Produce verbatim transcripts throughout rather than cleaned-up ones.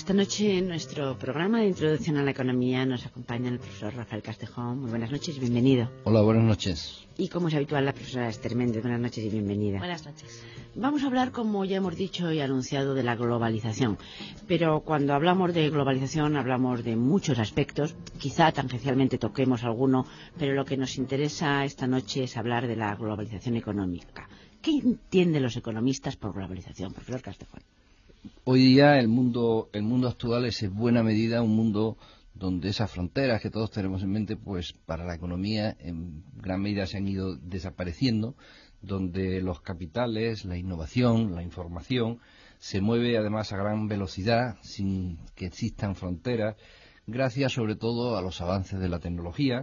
Esta noche en nuestro programa de Introducción a la Economía nos acompaña el profesor Rafael Castejón. Muy buenas noches y bienvenido. Hola, buenas noches. Y como es habitual, la profesora Esther Méndez. Buenas noches y bienvenida. Buenas noches. Vamos a hablar, como ya hemos dicho y anunciado, de la globalización. Pero cuando hablamos de globalización hablamos de muchos aspectos. Quizá tangencialmente toquemos alguno, pero lo que nos interesa esta noche es hablar de la globalización económica. ¿Qué entienden los economistas por globalización, profesor Castejón? Hoy día el mundo, el mundo actual es en buena medida un mundo donde esas fronteras que todos tenemos en mente, pues para la economía en gran medida se han ido desapareciendo, donde los capitales, la innovación, la información se mueve además a gran velocidad sin que existan fronteras, gracias sobre todo a los avances de la tecnología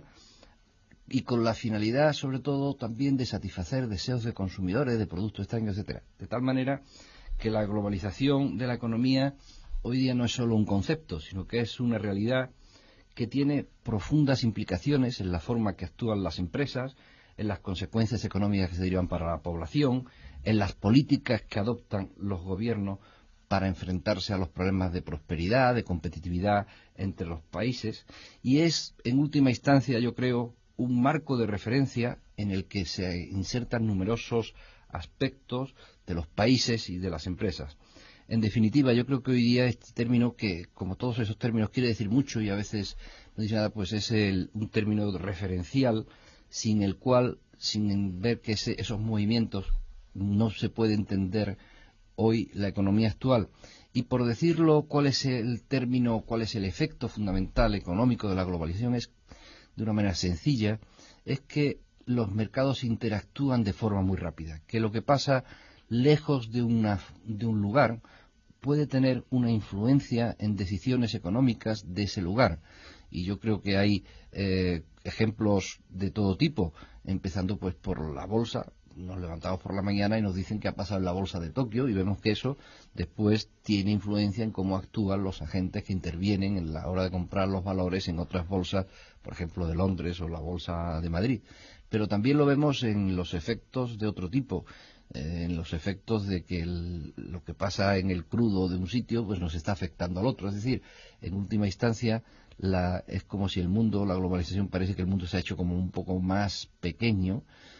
y con la finalidad sobre todo también de satisfacer deseos de consumidores, de productos extraños, etcétera. De tal manera que la globalización de la economía hoy día no es solo un concepto, sino que es una realidad que tiene profundas implicaciones en la forma que actúan las empresas, en las consecuencias económicas que se derivan para la población, en las políticas que adoptan los gobiernos para enfrentarse a los problemas de prosperidad, de competitividad entre los países, y es, en última instancia, yo creo, un marco de referencia en el que se insertan numerosos aspectos de los países y de las empresas. En definitiva, yo creo que hoy día este término, que como todos esos términos quiere decir mucho y a veces no dice nada, pues es el, un término referencial sin el cual, sin ver que ese, esos movimientos no se puede entender hoy la economía actual. Y por decirlo, cuál es el término, cuál es el efecto fundamental económico de la globalización, es de una manera sencilla, es que los mercados interactúan de forma muy rápida, que lo que pasa lejos de, una, de un lugar puede tener una influencia en decisiones económicas de ese lugar. Y yo creo que hay eh, ejemplos de todo tipo, empezando pues por la bolsa. Nos levantamos por la mañana y nos dicen qué ha pasado en la bolsa de Tokio y vemos que eso después tiene influencia en cómo actúan los agentes que intervienen en la hora de comprar los valores en otras bolsas, por ejemplo de Londres o la bolsa de Madrid. Pero también lo vemos en los efectos de otro tipo, eh, en los efectos de que el, lo que pasa en el crudo de un sitio pues nos está afectando al otro. Es decir, en última instancia la, es como si el mundo, la globalización, parece que el mundo se ha hecho como un poco más pequeño,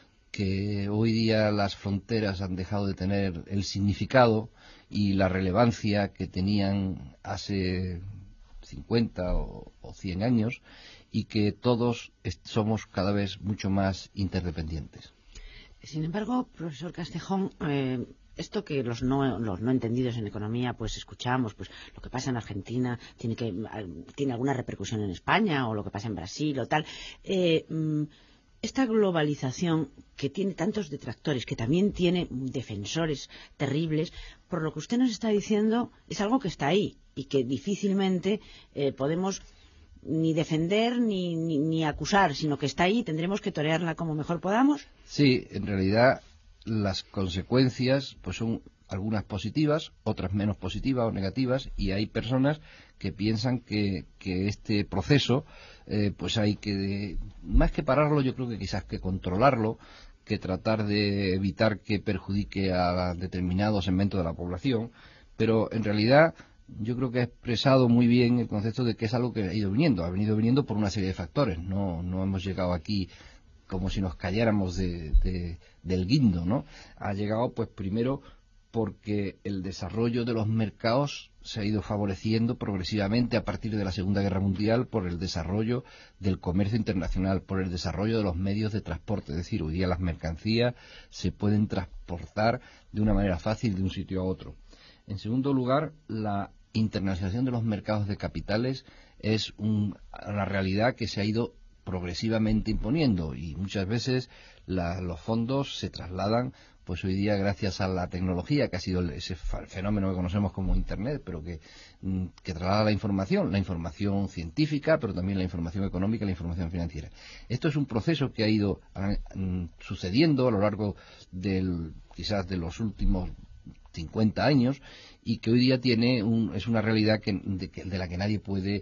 que hoy día las fronteras han dejado de tener el significado y la relevancia que tenían hace cincuenta o, o cien años, y que todos somos cada vez mucho más interdependientes. Sin embargo, profesor Castejón, eh, esto que los no, los no entendidos en economía pues escuchamos, pues lo que pasa en Argentina tiene, que, tiene alguna repercusión en España, o lo que pasa en Brasil o tal. Eh, esta globalización, que tiene tantos detractores, que también tiene defensores terribles, por lo que usted nos está diciendo, es algo que está ahí y que difícilmente eh, podemos ni defender ni, ni, ni acusar, sino que está ahí, tendremos que torearla como mejor podamos. Sí, en realidad las consecuencias pues son algunas positivas, otras menos positivas o negativas, y hay personas que piensan que, que este proceso eh, pues hay que, más que pararlo, yo creo que quizás que controlarlo, que tratar de evitar que perjudique a determinados segmentos de la población, pero en realidad yo creo que ha expresado muy bien el concepto de que es algo que ha ido viniendo, ha venido viniendo por una serie de factores, no, no hemos llegado aquí como si nos calláramos de, de, del guindo, ¿no? Ha llegado pues primero porque el desarrollo de los mercados se ha ido favoreciendo progresivamente a partir de la Segunda Guerra Mundial por el desarrollo del comercio internacional, por el desarrollo de los medios de transporte. Es decir, hoy día las mercancías se pueden transportar de una manera fácil de un sitio a otro. En segundo lugar, la internacionalización de los mercados de capitales es un, una realidad que se ha ido progresivamente imponiendo, y muchas veces la, los fondos se trasladan pues hoy día gracias a la tecnología, que ha sido ese fenómeno que conocemos como Internet, pero que, que traslada la información, la información científica, pero también la información económica y la información financiera. Esto es un proceso que ha ido um, sucediendo a lo largo del, quizás de los últimos cincuenta años, y que hoy día tiene un, es una realidad que, de, de la que nadie puede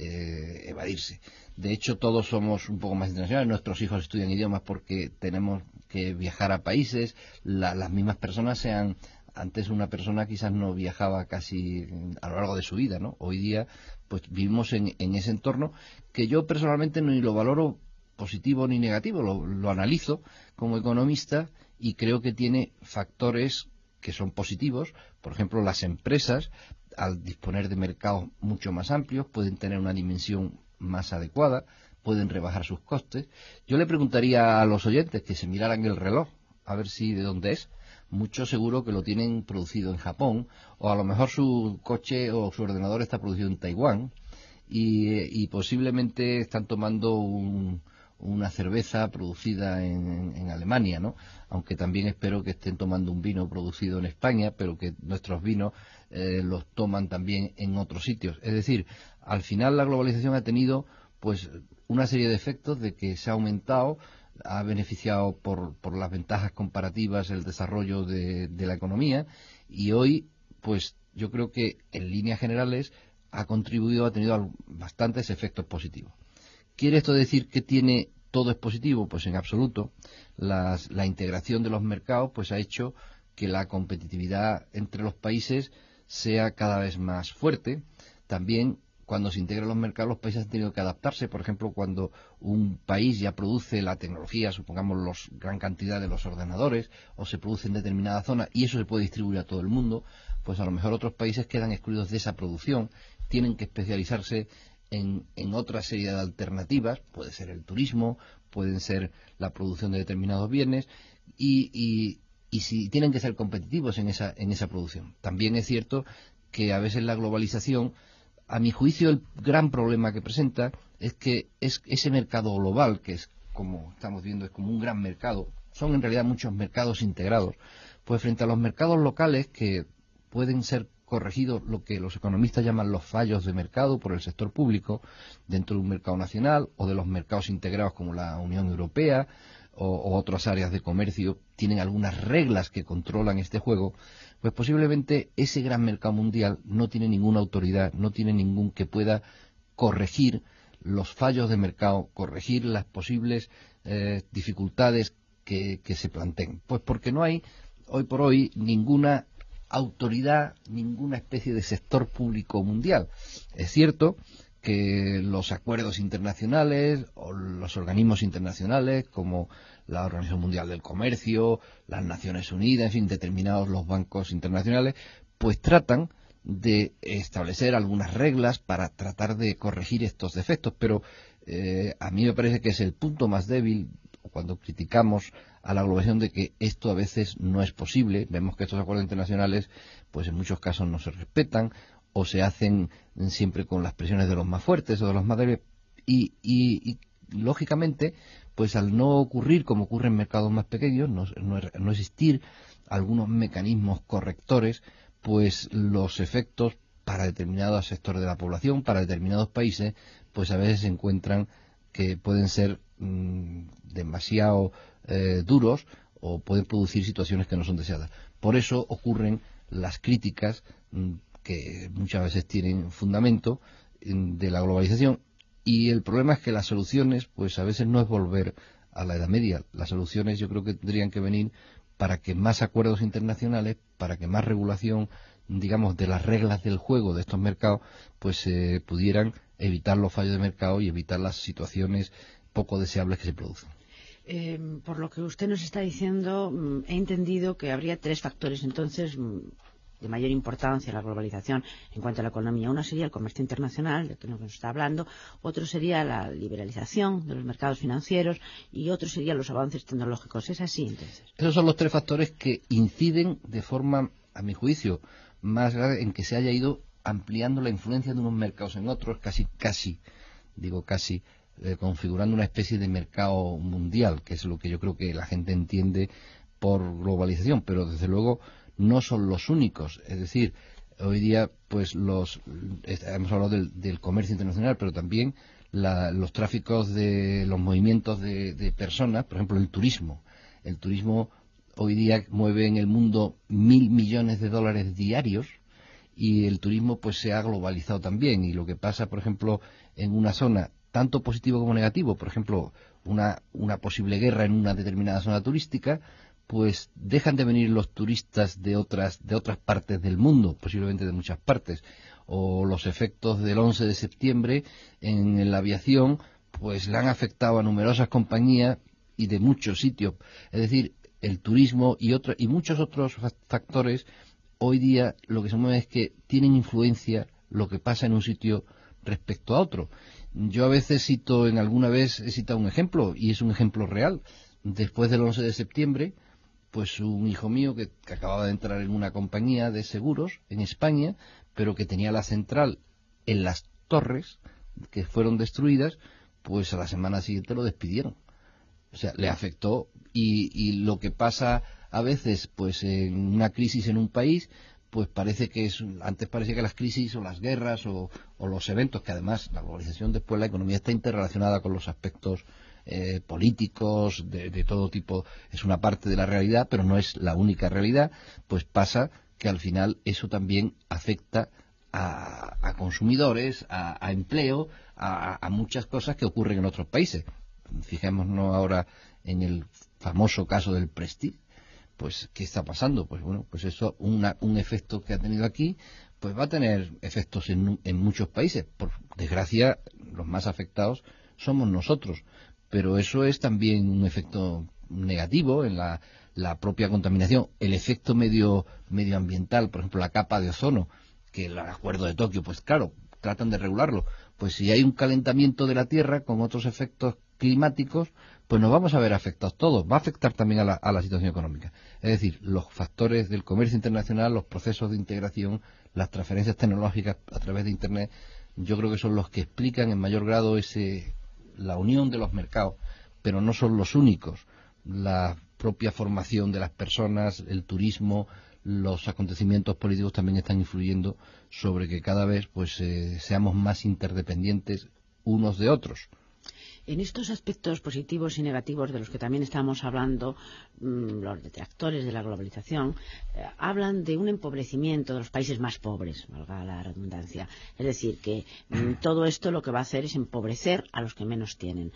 eh, evadirse. De hecho, todos somos un poco más internacionales. Nuestros hijos estudian idiomas porque tenemos que viajar a países. La, las mismas personas se han Antes una persona quizás no viajaba casi a lo largo de su vida, ¿no? Hoy día pues vivimos en, en ese entorno que yo personalmente ni lo valoro positivo ni negativo, lo, lo analizo como economista y creo que tiene factores que son positivos. Por ejemplo, las empresas, al disponer de mercados mucho más amplios, pueden tener una dimensión más adecuada, pueden rebajar sus costes. Yo le preguntaría a los oyentes que se miraran el reloj, a ver si de dónde es. Muchos seguro que lo tienen producido en Japón, o a lo mejor su coche o su ordenador está producido en Taiwán, y, y posiblemente están tomando un, una cerveza producida en, en Alemania, ¿no? Aunque también espero que estén tomando un vino producido en España, pero que nuestros vinos eh, los toman también en otros sitios. Es decir, al final la globalización ha tenido pues una serie de efectos de que se ha aumentado, ha beneficiado por, por las ventajas comparativas el desarrollo de, de la economía, y hoy pues yo creo que en líneas generales ha contribuido, ha tenido bastantes efectos positivos. ¿Quiere esto decir que tiene todo es positivo? Pues en absoluto. Las, la integración de los mercados pues ha hecho que la competitividad entre los países sea cada vez más fuerte. También cuando se integran los mercados, los países han tenido que adaptarse. Por ejemplo, cuando un país ya produce la tecnología, supongamos los gran cantidad de los ordenadores, o se produce en determinada zona, y eso se puede distribuir a todo el mundo, pues a lo mejor otros países quedan excluidos de esa producción, tienen que especializarse en, en otra serie de alternativas, puede ser el turismo, pueden ser la producción de determinados bienes, y, y, y si tienen que ser competitivos en esa, en esa producción. También es cierto que a veces la globalización, a mi juicio, el gran problema que presenta es que es ese mercado global, que es, como estamos viendo, es como un gran mercado, son en realidad muchos mercados integrados, pues frente a los mercados locales que pueden ser corregidos, lo que los economistas llaman los fallos de mercado por el sector público, dentro de un mercado nacional, o de los mercados integrados como la Unión Europea, o, o otras áreas de comercio, tienen algunas reglas que controlan este juego, pues posiblemente ese gran mercado mundial no tiene ninguna autoridad, no tiene ningún que pueda corregir los fallos de mercado, corregir las posibles eh, dificultades que, que se planteen. Pues porque no hay, hoy por hoy, ninguna autoridad, ninguna especie de sector público mundial. Es cierto que los acuerdos internacionales o los organismos internacionales como la Organización Mundial del Comercio, las Naciones Unidas, en fin, determinados los bancos internacionales, pues tratan de establecer algunas reglas para tratar de corregir estos defectos, pero eh, a mí me parece que es el punto más débil cuando criticamos a la globalización, de que esto a veces no es posible. Vemos que estos acuerdos internacionales pues en muchos casos no se respetan, o se hacen siempre con las presiones de los más fuertes o de los más débiles, y, y, y lógicamente pues al no ocurrir como ocurre en mercados más pequeños, no, no, no existir algunos mecanismos correctores, pues los efectos para determinados sectores de la población, para determinados países, pues a veces se encuentran que pueden ser mmm, demasiado eh, duros, o pueden producir situaciones que no son deseadas. Por eso ocurren las críticas mmm, que muchas veces tienen fundamento mmm, de la globalización, y el problema es que las soluciones pues a veces no es volver a la Edad Media. Las soluciones yo creo que tendrían que venir para que más acuerdos internacionales, para que más regulación, digamos, de las reglas del juego de estos mercados, pues eh, pudieran evitar los fallos de mercado y evitar las situaciones poco deseables que se producen. Eh, por lo que usted nos está diciendo, he entendido que habría tres factores entonces de mayor importancia en la globalización en cuanto a la economía. Uno sería el comercio internacional, de que nos está hablando; otro sería la liberalización de los mercados financieros; y otro serían los avances tecnológicos. ¿Es así entonces? Esos son los tres factores que inciden de forma, a mi juicio, más grave en que se haya ido ampliando la influencia de unos mercados en otros, casi, casi, digo casi, eh, configurando una especie de mercado mundial, que es lo que yo creo que la gente entiende por globalización, pero desde luego no son los únicos. Es decir, hoy día pues los hemos hablado del, del comercio internacional, pero también la, los tráficos de los movimientos de, de personas, por ejemplo el turismo. El turismo hoy día mueve en el mundo mil millones de dólares diarios, y el turismo pues se ha globalizado también, y lo que pasa, por ejemplo, en una zona, tanto positivo como negativo, por ejemplo, una, una posible guerra en una determinada zona turística, pues dejan de venir los turistas de otras de otras partes del mundo, posiblemente de muchas partes, o los efectos del once de septiembre en la aviación pues le han afectado a numerosas compañías y de muchos sitios. Es decir, el turismo y otros y muchos otros factores hoy día lo que se mueve es que tienen influencia lo que pasa en un sitio respecto a otro. Yo a veces cito, en alguna vez he citado un ejemplo, y es un ejemplo real. Después del once de septiembre, pues un hijo mío que, que acababa de entrar en una compañía de seguros en España, pero que tenía la central en las Torres, que fueron destruidas, pues a la semana siguiente lo despidieron. O sea, le afectó, y, y lo que pasa a veces, pues en una crisis en un país, pues parece que es, antes parecía que las crisis o las guerras o, o los eventos, que además la globalización, después la economía está interrelacionada con los aspectos eh, políticos, de, de todo tipo, es una parte de la realidad, pero no es la única realidad, pues pasa que al final eso también afecta a, a consumidores, a, a empleo, a, a muchas cosas que ocurren en otros países. Fijémonos ahora en el famoso caso del Prestige. Pues, ¿qué está pasando? Pues bueno, pues eso, una, un efecto que ha tenido aquí, pues va a tener efectos en, en muchos países. Por desgracia, los más afectados somos nosotros, pero eso es también un efecto negativo en la, la propia contaminación. El efecto medio medioambiental, por ejemplo, la capa de ozono, que el acuerdo de Tokio, pues claro, tratan de regularlo. Pues si hay un calentamiento de la Tierra con otros efectos climáticos, pues nos vamos a ver afectados todos. Va a afectar también a la, a la situación económica. Es decir, los factores del comercio internacional, los procesos de integración, las transferencias tecnológicas a través de Internet, yo creo que son los que explican en mayor grado ese, la unión de los mercados, pero no son los únicos. La propia formación de las personas, el turismo, los acontecimientos políticos también están influyendo sobre que cada vez pues eh, seamos más interdependientes unos de otros. En estos aspectos positivos y negativos de los que también estamos hablando, mmm, los detractores de la globalización eh, hablan de un empobrecimiento de los países más pobres, valga la redundancia. Es decir, que mmm, todo esto lo que va a hacer es empobrecer a los que menos tienen.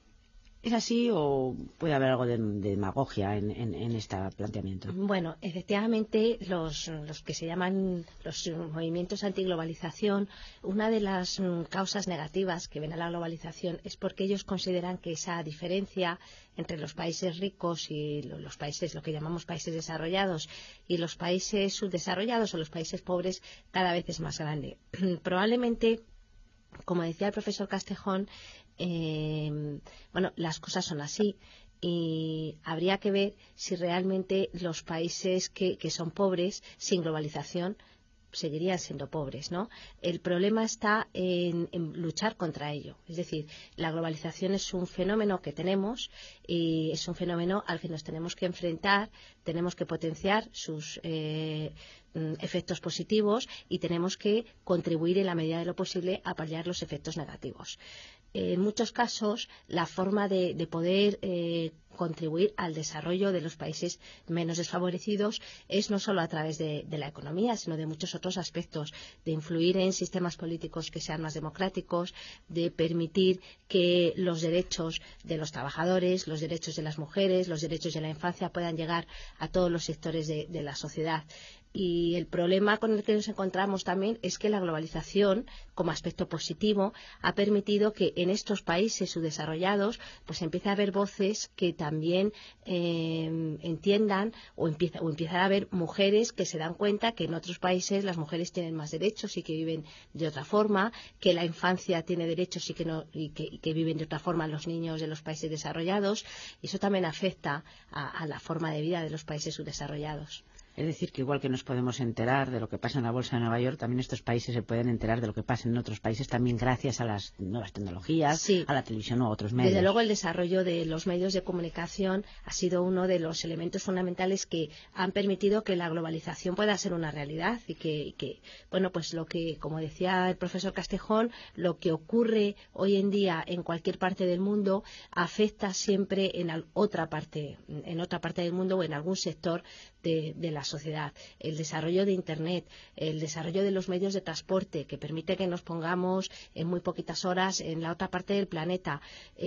¿Es así o puede haber algo de, de demagogia en, en, en este planteamiento? Bueno, efectivamente, los, los que se llaman los movimientos antiglobalización, una de las mm, causas negativas que ven a la globalización es porque ellos consideran que esa diferencia entre los países ricos y los países, lo que llamamos países desarrollados, y los países subdesarrollados o los países pobres, cada vez es más grande. Probablemente, como decía el profesor Castejón, Eh, bueno, las cosas son así y habría que ver si realmente los países que, que son pobres sin globalización seguirían siendo pobres, ¿no? El problema está en, en luchar contra ello. Es decir, la globalización es un fenómeno que tenemos y es un fenómeno al que nos tenemos que enfrentar, tenemos que potenciar sus eh, efectos positivos y tenemos que contribuir en la medida de lo posible a paliar los efectos negativos. En muchos casos, la forma de, de poder eh, contribuir al desarrollo de los países menos desfavorecidos es no solo a través de, de la economía, sino de muchos otros aspectos, de influir en sistemas políticos que sean más democráticos, de permitir que los derechos de los trabajadores, los derechos de las mujeres, los derechos de la infancia puedan llegar a todos los sectores de, de la sociedad. Y el problema con el que nos encontramos también es que la globalización, como aspecto positivo, ha permitido que en estos países subdesarrollados pues empiece a haber voces que también eh, entiendan o empieza, o empiezan a haber mujeres que se dan cuenta que en otros países las mujeres tienen más derechos y que viven de otra forma, que la infancia tiene derechos y que, no, y que, y que viven de otra forma los niños de los países desarrollados, y eso también afecta a, a la forma de vida de los países subdesarrollados. Es decir, que igual que nos podemos enterar de lo que pasa en la Bolsa de Nueva York, también estos países se pueden enterar de lo que pasa en otros países también gracias a las nuevas tecnologías, sí, a la televisión o a otros medios. Desde luego, el desarrollo de los medios de comunicación ha sido uno de los elementos fundamentales que han permitido que la globalización pueda ser una realidad y que, y que bueno, pues lo que, como decía el profesor Castejón, lo que ocurre hoy en día en cualquier parte del mundo afecta siempre en otra parte, en otra parte del mundo o en algún sector de, de la sociedad. El desarrollo de Internet, el desarrollo de los medios de transporte, que permite que nos pongamos en muy poquitas horas en la otra parte del planeta.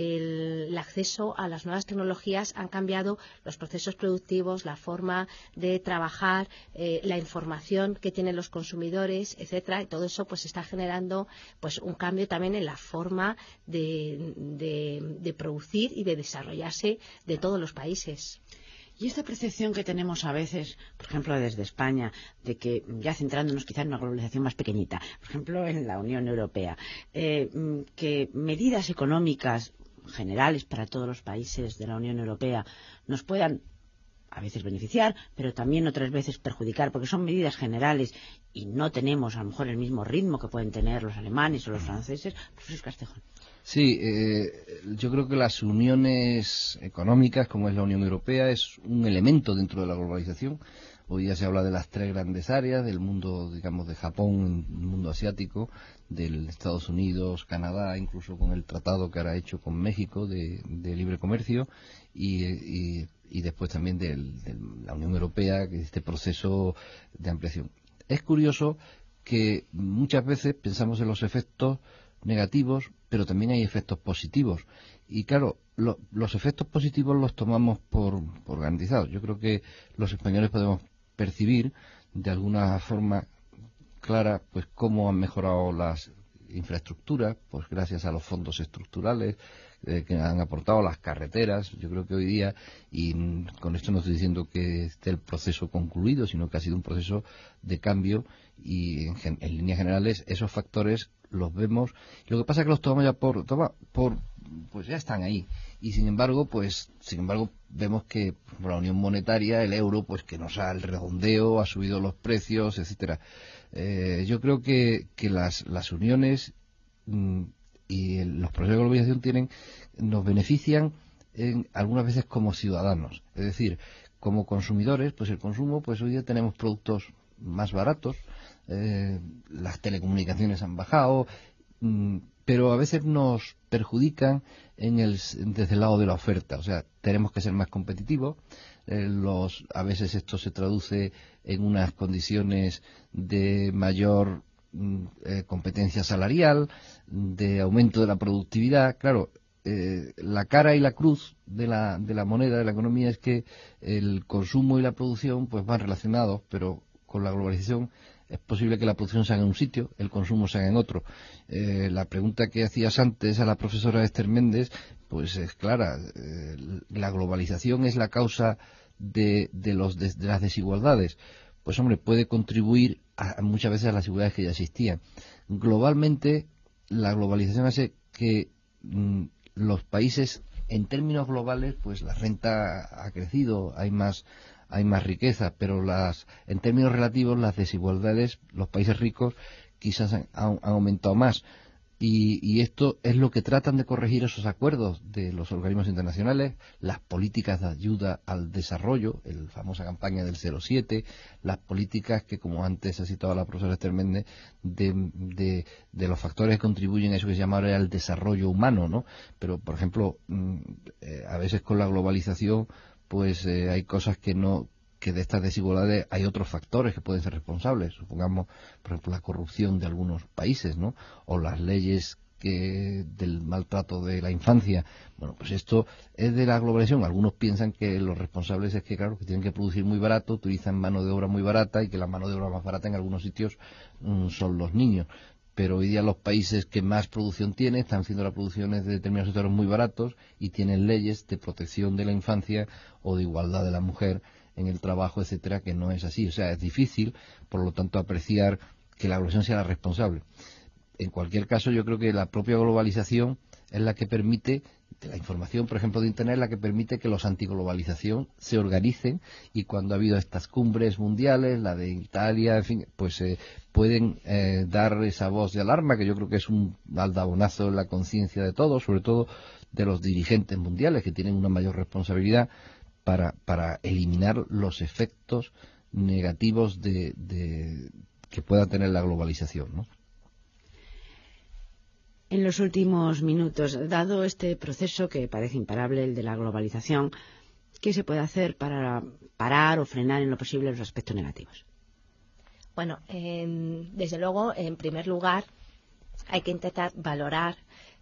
El, el acceso a las nuevas tecnologías han cambiado los procesos productivos, la forma de trabajar, eh, la información que tienen los consumidores, etcétera, y todo eso pues está generando pues un cambio también en la forma de, de, de producir y de desarrollarse de todos los países. Y esta percepción que tenemos a veces, por ejemplo, desde España, de que, ya centrándonos quizá en una globalización más pequeñita, por ejemplo, en la Unión Europea, eh, que medidas económicas generales para todos los países de la Unión Europea nos puedan a veces beneficiar, pero también otras veces perjudicar, porque son medidas generales y no tenemos a lo mejor el mismo ritmo que pueden tener los alemanes o los franceses. Profesor Castejón. Sí, eh, yo creo que las uniones económicas, como es la Unión Europea, es un elemento dentro de la globalización. Hoy día se habla de las tres grandes áreas, del mundo, digamos, de Japón, el mundo asiático, de Estados Unidos, Canadá, incluso con el tratado que ahora ha hecho con México de, de libre comercio, y, y, y después también de, de la Unión Europea, que es este proceso de ampliación. Es curioso que muchas veces pensamos en los efectos negativos, pero también hay efectos positivos. Y claro, lo, los efectos positivos los tomamos por, por garantizados. Yo creo que los españoles podemos percibir de alguna forma clara pues cómo han mejorado las infraestructuras, pues gracias a los fondos estructurales eh, que han aportado, las carreteras. Yo creo que hoy día, y con esto no estoy diciendo que esté el proceso concluido, sino que ha sido un proceso de cambio, y en, en líneas generales esos factores los vemos. Lo que pasa es que los tomamos ya por, toma, por pues ya están ahí, y sin embargo pues sin embargo vemos que por la unión monetaria, el euro, pues que nos ha el redondeo, ha subido los precios, etcétera. Eh, yo creo que, que las, las uniones mm, y el, los procesos de globalización tienen, nos benefician en, algunas veces como ciudadanos, es decir, como consumidores, pues el consumo, pues hoy día tenemos productos más baratos, eh, las telecomunicaciones han bajado, mm, pero a veces nos perjudican en el, desde el lado de la oferta. O sea, tenemos que ser más competitivos. Eh, los, a veces esto se traduce en unas condiciones de mayor mm, eh, competencia salarial, de aumento de la productividad. Claro, eh, la cara y la cruz de la, de la moneda, de la economía, es que el consumo y la producción pues van relacionados, pero con la globalización es posible que la producción se haga en un sitio, el consumo se haga en otro. Eh, la pregunta que hacías antes a la profesora Esther Méndez, pues es clara. Eh, la globalización es la causa de, de, los, de, de las desigualdades. Pues hombre, puede contribuir a, muchas veces a las desigualdades que ya existían. Globalmente, la globalización hace que mm, los países, en términos globales, pues la renta ha crecido, hay más hay más riqueza, pero las en términos relativos las desigualdades, los países ricos quizás han, han aumentado más, y, y esto es lo que tratan de corregir esos acuerdos de los organismos internacionales, las políticas de ayuda al desarrollo, la famosa campaña del cero siete, las políticas que, como antes ha citado la profesora Esther Méndez, de, de, de los factores que contribuyen a eso que se llama ahora el desarrollo humano, ¿no? Pero, por ejemplo, eh, a veces con la globalización pues eh, hay cosas que no, que de estas desigualdades hay otros factores que pueden ser responsables. Supongamos, por ejemplo, la corrupción de algunos países, ¿no? O las leyes que del maltrato de la infancia. Bueno, pues esto es de la globalización. Algunos piensan que los responsables es que, claro, que tienen que producir muy barato, utilizan mano de obra muy barata, y que la mano de obra más barata en algunos sitios mmm, son los niños. Pero hoy día los países que más producción tienen están haciendo las producciones de determinados sectores muy baratos y tienen leyes de protección de la infancia o de igualdad de la mujer en el trabajo, etcétera, que no es así. O sea, es difícil, por lo tanto, apreciar que la globalización sea la responsable. En cualquier caso, yo creo que la propia globalización es la que permite, de la información, por ejemplo, de Internet, la que permite que los antiglobalización se organicen, y cuando ha habido estas cumbres mundiales, la de Italia, en fin, pues eh, pueden eh, dar esa voz de alarma, que yo creo que es un aldabonazo en la conciencia de todos, sobre todo de los dirigentes mundiales, que tienen una mayor responsabilidad para, para eliminar los efectos negativos de, de, que pueda tener la globalización, ¿no? En los últimos minutos, dado este proceso que parece imparable, el de la globalización, ¿qué se puede hacer para parar o frenar en lo posible los aspectos negativos? Bueno, eh, desde luego, en primer lugar, hay que intentar valorar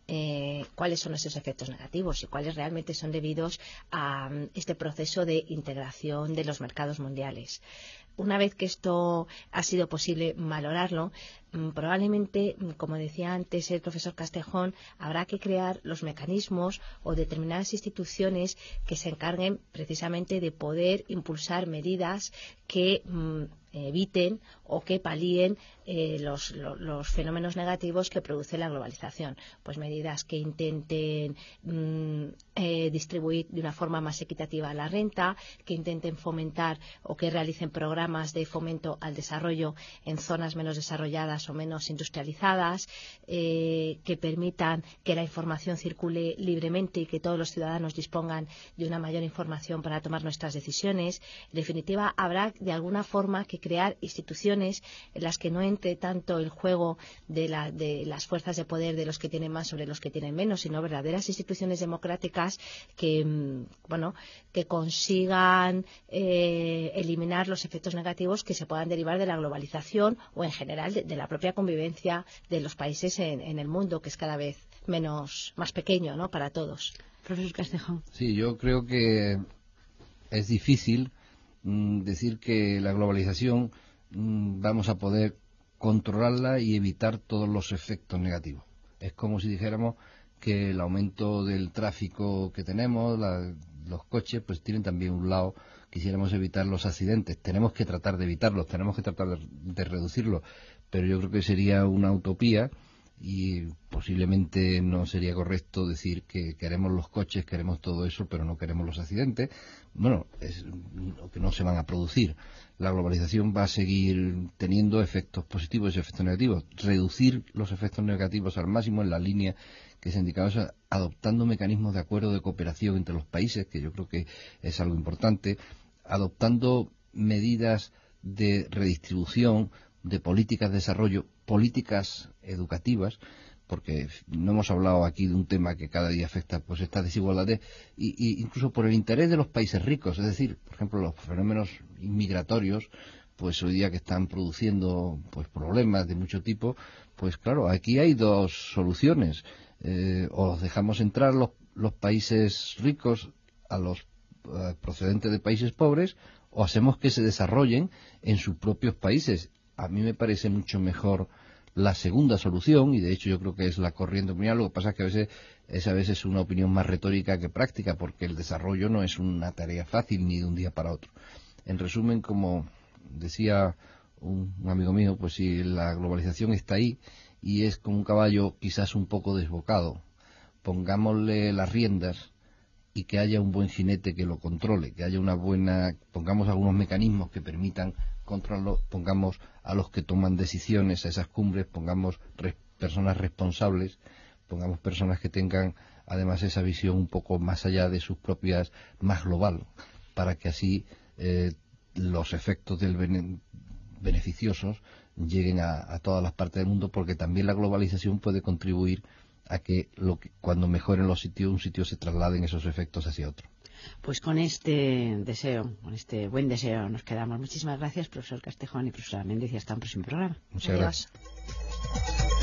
Eh, cuáles son esos efectos negativos y cuáles realmente son debidos a um, este proceso de integración de los mercados mundiales. Una vez que esto ha sido posible valorarlo, mmm, probablemente, como decía antes el profesor Castejón, habrá que crear los mecanismos o determinadas instituciones que se encarguen precisamente de poder impulsar medidas que mmm, eviten o que palíen eh, los, los, los fenómenos negativos que produce la globalización. Pues medidas que intenten mmm, eh, distribuir de una forma más equitativa la renta, que intenten fomentar o que realicen programas de fomento al desarrollo en zonas menos desarrolladas o menos industrializadas, eh, que permitan que la información circule libremente y que todos los ciudadanos dispongan de una mayor información para tomar nuestras decisiones. En definitiva, habrá de alguna forma que crear instituciones en las que no entre tanto el juego de, la, de las fuerzas de poder de los que tienen más sobre los que tienen menos, sino verdaderas instituciones democráticas que, bueno, que consigan eh, eliminar los efectos negativos que se puedan derivar de la globalización o en general de, de la propia convivencia de los países en, en el mundo, que es cada vez menos más pequeño, ¿no?, para todos. Profesor Castejón. Sí, yo creo que es difícil decir que la globalización mmm, vamos a poder controlarla y evitar todos los efectos negativos. Es como si dijéramos que el aumento del tráfico que tenemos, la, los coches, pues tienen también un lado, quisiéramos evitar los accidentes. Tenemos que tratar de evitarlos, tenemos que tratar de, de reducirlos, pero yo creo que sería una utopía y posiblemente no sería correcto decir que queremos los coches, queremos todo eso, pero no queremos los accidentes. Bueno, es, que no se van a producir. La globalización va a seguir teniendo efectos positivos y efectos negativos. Reducir los efectos negativos al máximo en la línea que se indicaba, o sea, adoptando mecanismos de acuerdo de cooperación entre los países, que yo creo que es algo importante, adoptando medidas de redistribución, de políticas de desarrollo, políticas educativas, porque no hemos hablado aquí de un tema que cada día afecta pues estas desigualdades, y, y incluso por el interés de los países ricos, es decir, por ejemplo, los fenómenos inmigratorios, pues hoy día que están produciendo pues problemas de mucho tipo, pues claro, aquí hay dos soluciones, eh, o los dejamos entrar los, los países ricos a los eh, procedentes de países pobres, o hacemos que se desarrollen en sus propios países. A mí me parece mucho mejor la segunda solución, y de hecho yo creo que es la corriente opinión. Lo que pasa es que a veces es a veces una opinión más retórica que práctica, porque el desarrollo no es una tarea fácil ni de un día para otro. En resumen, como decía un, un amigo mío, pues si la globalización está ahí y es como un caballo quizás un poco desbocado, pongámosle las riendas y que haya un buen jinete que lo controle, que haya una buena, pongamos algunos mecanismos que permitan controlarlo, pongamos a los que toman decisiones a esas cumbres, pongamos res, personas responsables, pongamos personas que tengan además esa visión un poco más allá de sus propias, más global, para que así eh, los efectos del bene, beneficiosos lleguen a, a todas las partes del mundo, porque también la globalización puede contribuir a que, lo que cuando mejoren los sitios, un sitio se trasladen esos efectos hacia otro. Pues con este deseo, con este buen deseo nos quedamos. Muchísimas gracias, profesor Castejón y profesora Méndez, y hasta un próximo programa. Muchas Adiós. gracias.